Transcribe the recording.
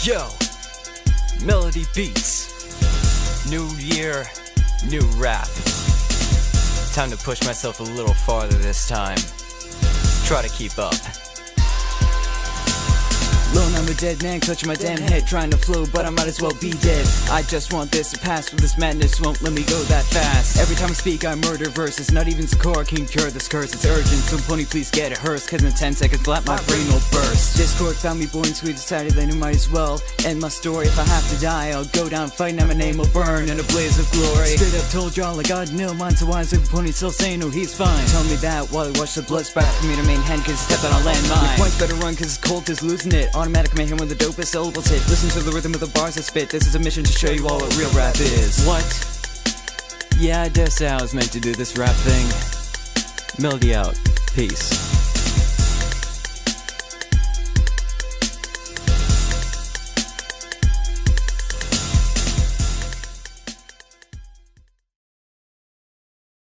Yo, Melody Beats. New year, new rap. Time to push myself a little farther this time. Try to keep up. Lone, I'm a dead man, clutching my damn head, trying to flow, but I might as well be dead. I just want this to pass, but this madness won't let me go that fast. Every time I speak, I murder verses, not even Sakura can cure this curse. It's urgent, so pony please get it hearse, cause in 10 seconds flat my brain will burst. Discord found me boring sweet, decided that I might as well end my story. If I have to die, I'll go down fighting, and my name will burn in a blaze of glory. Straight up told y'all I got no mind, so why is every pony still saying no, he's fine? Tell me that while I watch the blood splatter from me to main hand, cause step on a landmine. Your points better run, cause Colt is losing it. Automatic mayhem when the dopest syllables hit. Listen to the rhythm of the bars I spit. This is a mission to show you all what real rap is. What? Yeah, I dare say I was meant to do this rap thing. Melody out. Peace.